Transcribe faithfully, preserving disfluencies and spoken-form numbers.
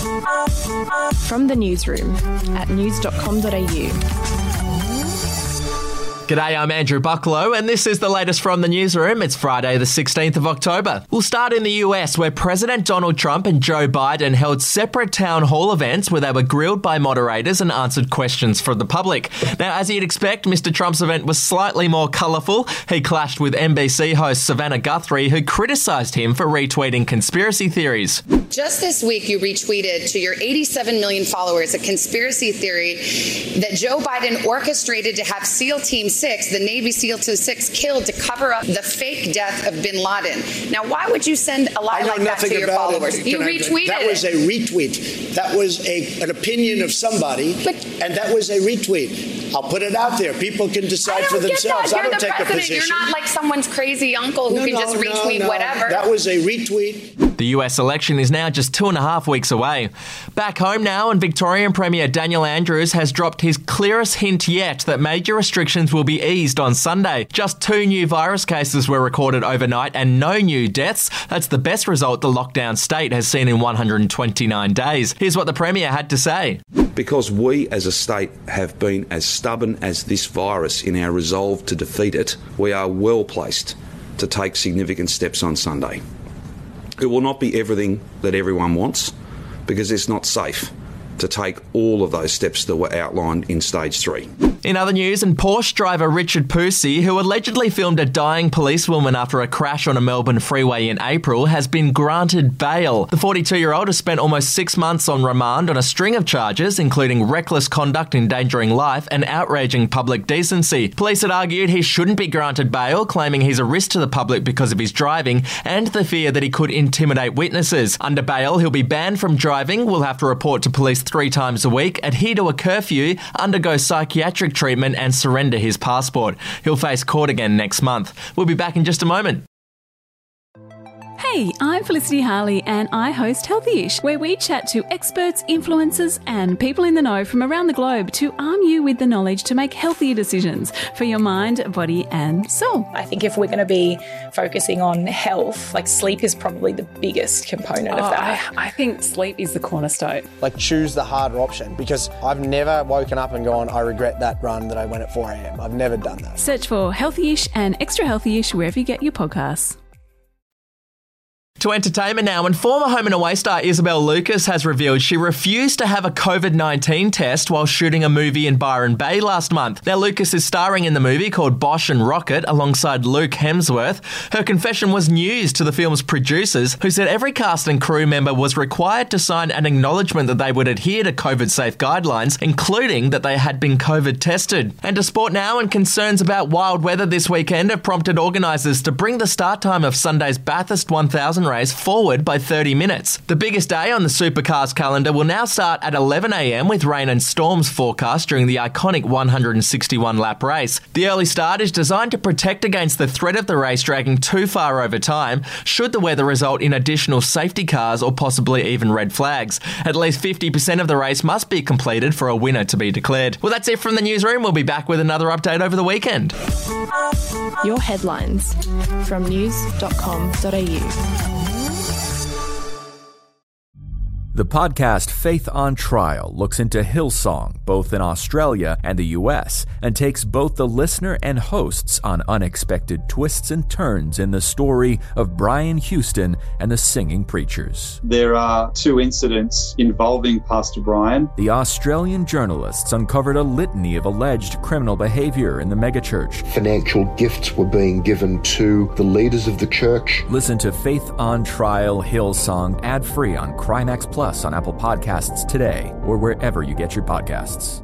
From the newsroom at news dot com dot a u. G'day, I'm Andrew Bucklow, and this is the latest from the newsroom. It's Friday, the sixteenth of October. We'll start in the U S, where President Donald Trump and Joe Biden held separate town hall events where they were grilled by moderators and answered questions from the public. Now, as you'd expect, Mister Trump's event was slightly more colourful. He clashed with N B C host Savannah Guthrie, who criticised him for retweeting conspiracy theories. Just this week, you retweeted to your eighty-seven million followers a conspiracy theory that Joe Biden orchestrated to have SEAL Team six, the Navy SEAL Team six, killed to cover up the fake death of bin Laden. Now, why would you send a lie like that to your followers? It. You I, retweeted That was a retweet. That was a, an opinion of somebody, but, and that was a retweet. I'll put it out there. People can decide for themselves. You're I don't the take president. a position. You're not like someone's crazy uncle who no, can no, just retweet no, no. whatever. That was a retweet. The U S election is now just two and a half weeks away. Back home now, and Victorian Premier Daniel Andrews has dropped his clearest hint yet that major restrictions will be eased on Sunday. Just two new virus cases were recorded overnight and no new deaths. That's the best result the lockdown state has seen in one hundred twenty-nine days. Here's what the Premier had to say. Because we as a state have been as stubborn as this virus in our resolve to defeat it, we are well placed to take significant steps on Sunday. It will not be everything that everyone wants, because it's not safe to take all of those steps that were outlined in stage three. In other news, and Porsche driver Richard Pusey, who allegedly filmed a dying policewoman after a crash on a Melbourne freeway in April, has been granted bail. The forty-two-year-old has spent almost six months on remand on a string of charges, including reckless conduct endangering life and outraging public decency. Police had argued he shouldn't be granted bail, claiming he's a risk to the public because of his driving and the fear that he could intimidate witnesses. Under bail, he'll be banned from driving, will have to report to police three times a week, adhere to a curfew, undergo psychiatric treatment and surrender his passport. He'll face court again next month. We'll be back in just a moment. Hey, I'm Felicity Harley and I host Healthyish, where we chat to experts, influencers and people in the know from around the globe to arm you with the knowledge to make healthier decisions for your mind, body and soul. I think if we're going to be focusing on health, like sleep is probably the biggest component oh, of that. I, I think sleep is the cornerstone. Like choose the harder option, because I've never woken up and gone, I regret that run that I went at four a.m. I've never done that. Search for Healthyish and Extra Healthyish wherever you get your podcasts. To entertainment now, and former Home and Away star Isabel Lucas has revealed she refused to have a covid nineteen test while shooting a movie in Byron Bay last month. Now, Lucas is starring in the movie called Bosch and Rocket alongside Luke Hemsworth. Her confession was news to the film's producers, who said every cast and crew member was required to sign an acknowledgement that they would adhere to COVID-safe guidelines, including that they had been COVID tested. And to sport now, and concerns about wild weather this weekend have prompted organisers to bring the start time of Sunday's Bathurst one thousand race forward by thirty minutes. The biggest day on the Supercars calendar will now start at eleven a.m. with rain and storms forecast during the iconic one hundred sixty-one lap race. The early start is designed to protect against the threat of the race dragging too far over time, should the weather result in additional safety cars or possibly even red flags. At least fifty percent of the race must be completed for a winner to be declared. Well, that's it from the newsroom. We'll be back with another update over the weekend. Your headlines from news dot com dot a u. The podcast Faith on Trial looks into Hillsong, both in Australia and the U S, and takes both the listener and hosts on unexpected twists and turns in the story of Brian Houston and the Singing Preachers. There are two incidents involving Pastor Brian. The Australian journalists uncovered a litany of alleged criminal behavior in the megachurch. Financial gifts were being given to the leaders of the church. Listen to Faith on Trial Hillsong ad-free on Crimex Plus on Apple Podcasts today or wherever you get your podcasts.